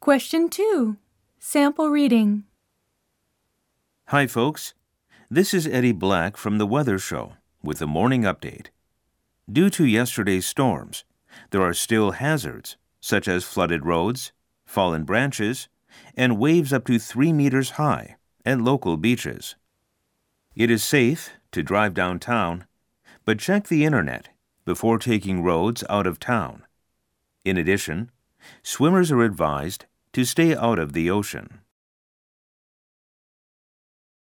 Question 2. Sample reading. Hi, folks. This is Eddie Black from the Weather Show with the morning update. Due to yesterday's storms, there are still hazards such as flooded roads, fallen branches, and waves up to 3 meters high at local beaches. It is safe to drive downtown, but check the internet before taking roads out of town. In addition, swimmers are advised to stay out of the ocean.